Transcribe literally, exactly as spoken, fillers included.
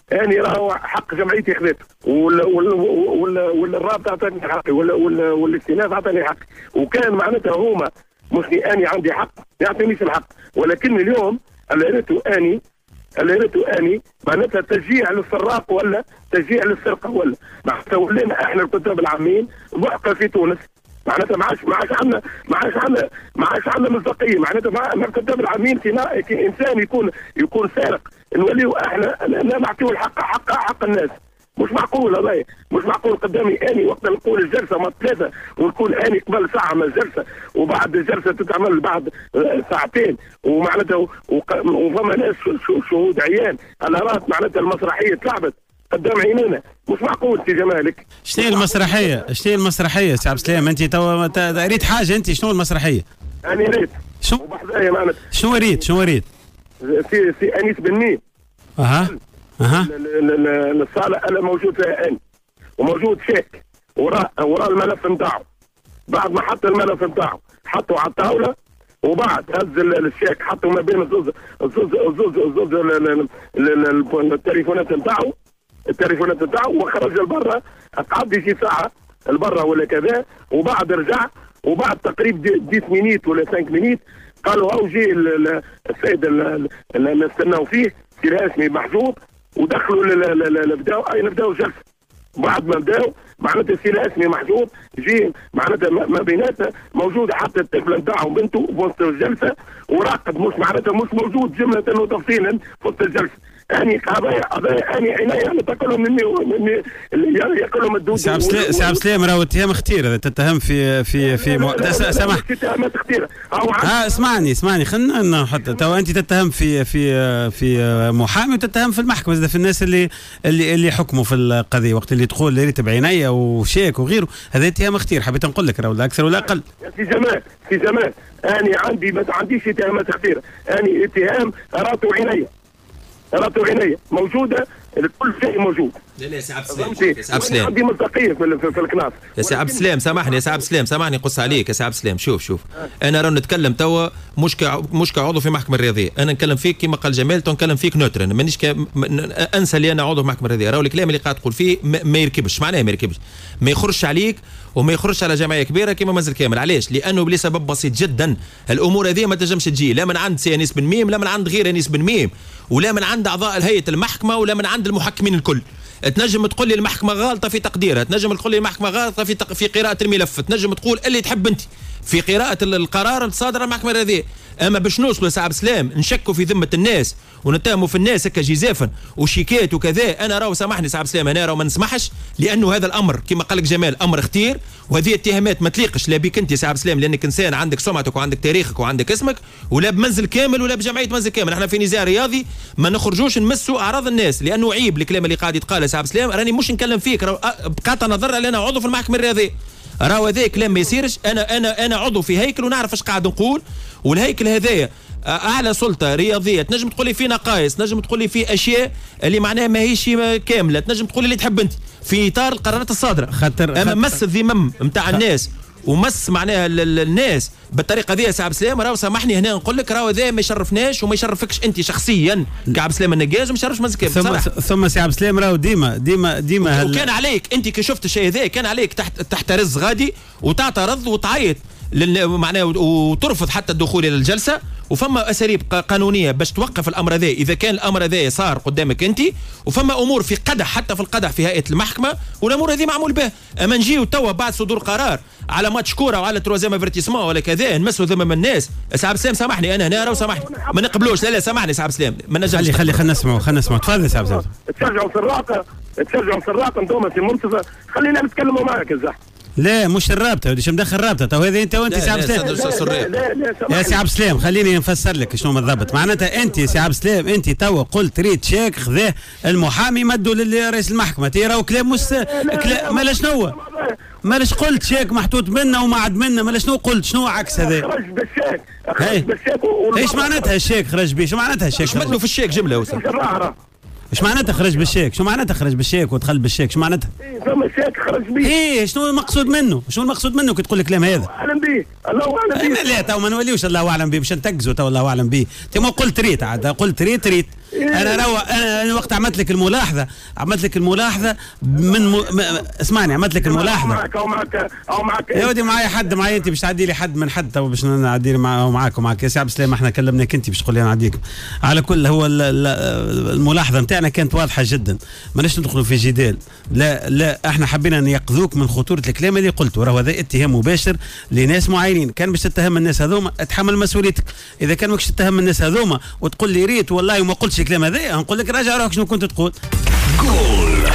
اني راهو حق جمعيتي خذيته ولا ولا ولا ولا الرابطه عطاني حقي ولا ولا والاستئناف عطاني حقي، وكان معناتها هما مش اني عندي حق ما يعطينيش الحق، ولكن اليوم اللي ريته اني اللي ريته اني معناتها تشجيع للسراق ولا تشجيع للسرقه ولا معناتها ولينا احنا الكتاب العامين ضحكه في تونس، معناتها ما عادش ما عادش عندنا ما عادش عندنا ما عادش عندنا مصداقيه، معناتها مع الكتاب العامين كي انسان يكون يكون سارق نوليو احنا لا نعطيو الحق حق حق الناس. مش معقول هذايا، مش معقول قدامي اني وقت نقول الجلسه ما ثلاثه ونكون اني قبل ساعه من الجلسه وبعد الجلسه تتعمل بعد ساعتين، ومعناتها وفما ناس شهود عيان على راس معناتها المسرحيه تلعبت قدام عينينا، مش معقول سي جمالك. شنو هي المسرحيه؟ شنو هي المسرحيه سي عبد السلام؟ انت تو ريت حاجه انت، شنو المسرحيه؟ انا ريت شنو وبحذايا معناتها شنو ريت شنو ريت؟ سي سي انيس بنين اها اها الصاله انا موجود فيها اني وموجود شيك وراء وراء الملف نتاعو، بعد ما حط الملف نتاعو حطه على الطاوله وبعد هز الشيك حطه ما بين الزوز الزوز الزوز الزوز التليفونات نتاعو التليفونات نتاعو وخرج لبرا، قعد شي ساعه لبرا ولا كذا، وبعد رجع وبعد تقريبا عشر مينيت ولا خمسة مينيت قالوا هاو جي السيد اللي نستناو فيه سي رسمي محجوب، ودخلوا بداو اي نبداو جلسه، بعد ما بداو معناتها السي رسمي محجوب جي معناتها ما بيناتنا موجوده حتى الطفله نتاعو بنته وسط الجلسه وراقد، مش معناتها مش موجود جمله وتفصيلا وسط الجلسه. اني قضايا قضايا اني عنايه تاكلهم مني مني ياكلهم الدود. سي عبد السلام سي عبد السلام راهو اتهام خطير، تتهم في في في مو... سامح اتهامات خطيره. اه اسمعني اسمعني خلينا حتى تو انت تتهم في في في محامي وتتهم في المحكمه، زاد في الناس اللي اللي اللي حكموا في القضيه وقت اللي تقول ريت بعينيا وشيك وغيره، هذا اتهام خطير. حبيت نقول لك راهو لا اكثر ولا اقل. سي جمال سي جمال اني عندي ما عنديش اتهامات خطيره، اني اتهام راتو عينيا راتو عينيا موجوده، كل شيء موجود. لا لا يا سي عبد السلام يا سي عبد السلام عندي مصداقيه في, في, في الكناس يا سي عبد السلام. سامحني يا سي عبد السلام سامحني قص عليك يا سي عبد السلام. شوف شوف انا راه نتكلم توا مش كع... مش كعضو في محكمه الرياضيه، انا نتكلم فيك كما قال جمال، تو نتكلم فيك نوتر، انا مانيش ك... انسى اللي انا عضو في محكمه الرياضيه. راهو الكلام اللي قاعد تقول فيه ما, ما يركبش، معناه ما يركبش، ما يخرجش عليك وما يخرجش على جمعيه كبيره كما منزل كامل. علاش؟ لانه لسبب بسيط جدا، الامور هذه ما تنجمش تجي لا من عند سي انيس بن ميم لا من عند غير انيس بن ميم ولا من عند اعضاء هيئه المحكمه ولا من عند المحكمين الكل. تنجم تقول لي المحكمه غالطه في تقديرها، تنجم تقول لي المحكمه غالطه في تق... في قراءه الملف، تنجم تقول اللي تحب انت في قراءه القرار الصادر عن المحكمه الرياضيه، اما باش نوصلوا سي عبد السلام نشكوا في ذمه الناس ونتهموا في الناس هكا جزافا وشيكات وكذا، انا راهو سامحني سي عبد السلام انا راهو ما نسمحش، لانه هذا الامر كما قال لك جمال امر خطير، وهذه اتهامات ما تليقش لا بك انت سي عبد السلام لانك انسان عندك سمعتك وعندك تاريخك وعندك اسمك، ولا بمنزل كامل ولا بجمعيه منزل كامل. احنا في نزاع رياضي ما نخرجوش نمسوا اعراض الناس، لانه عيب الكلام اللي قاعد يتقال سي عبد السلام. راني مش نكلم فيك بقاطع نظر انا عضو في المحكمه الرياضيه، راهو هذا كلام ما يصيرش. انا انا انا عضو في هيكل ونعرف ايش قاعد نقول، والهيكل هذايا اعلى سلطه رياضيه، تنجم تقول لي في نقائص، تنجم تقول لي في اشياء اللي معناها ماهيش كامله، تنجم تقول لي اللي تحب انت في اطار القرارات الصادره. خاطر اما مس الذمم نتاع الناس ومس معناها الناس بالطريقه هذه يا سي عبد السلام، راهو سامحني هنا نقول لك راهو هذا ما يشرفناش وما يشرفكش انت شخصيا كعبد السلام النقاز، وما يشرفش مزكام ثم ثم سي عبد السلام راهو ديما ديما ديما هل... وكان عليك انت كي شفت الشيء هذا كان عليك تحت تحترز غادي وتعترض وتعيط لل... معناه وترفض حتى الدخول الى الجلسه، وفما اساليب قانونيه باش توقف الامر هذا اذا كان الامر هذا صار قدامك انت، وفما امور في قدح حتى في القدح في هيئه المحكمه والامور هذه معمول بها. اما نجيو توا بعد صدور قرار على ماتش كوره وعلى تروازيام افيرتيسمون ولا كذا نمسوا ذمم الناس، سي عبد السلام سامحني انا هنا راهو سامحني ما نقبلوش. لا لا سامحني سي عبد السلام ما نجمش. خلي خلي خلينا نسمعوا خلينا نسمعوا تفضل سي عبد السلام. تشجعوا سراقه تشجعوا سراقه انتم في منتصف، خلينا نتكلموا معك الزحف. لا مش الرابطه، وديش مدخل رابطه تو هذه انت وانت سي عبد السلام. يا سي عبد السلام خليني نفسر لك شنو بالضبط معناتها. انت سي عبد السلام انت تو قلت ريت شيك خذاه المحامي مدوا لرئيس المحكمه، تي راهو كلام مش كلام مالا شنو مالاش قلت شيك محطوط منا وما عاد منا مالا شنو قلت شنو عكس هذا؟ خرج بالشيك خرج بالشيك ايش معناتها الشيك خرج بيه؟ شو معناتها الشيك؟ ايش مدوا في الشيك جمله وسام؟ ايش معناتها خرج بالشيك؟ شو معناتها خرج بالشيك ودخل بالشيك؟ شو معناتها؟ ايه فما شيك خرج بيه. ايه شنو المقصود منه؟ شنو المقصود منه كي تقول الكلام هذا؟ الله اعلم به الله اعلم به. لا تو ما نوليوش الله اعلم به باش نتقزوا تو الله اعلم به، انت ما قلت ريت عاد قلت ريت ريت انا روا انا وقت عملت لك الملاحظه عملت لك الملاحظه من م... م... اسمعني عملت لك الملاحظه معك او معك او معك يا ودي معايا حد معايا انت باش تعدي لي حد من حد تو باش نعدي لي مع... معاك ومعك يا سي عبد السلام احنا كلمناك انت باش تقول لي نعديك على كل هو ال... ال... الملاحظه نتاعنا كانت واضحه جدا ماناش ندخلوا في جدال لا لا احنا حبينا نيقظوك من خطوره الكلام اللي قلته راهو هذا اتهام مباشر لناس معينين كان باش تتهم الناس هذوما اتحمل مسؤوليتك اذا كان ماكش تتهم الناس هذوما وتقول لي ريت والله وما قلتش الكلام هذا نقول لك راجع روحك شنو كنت تقول.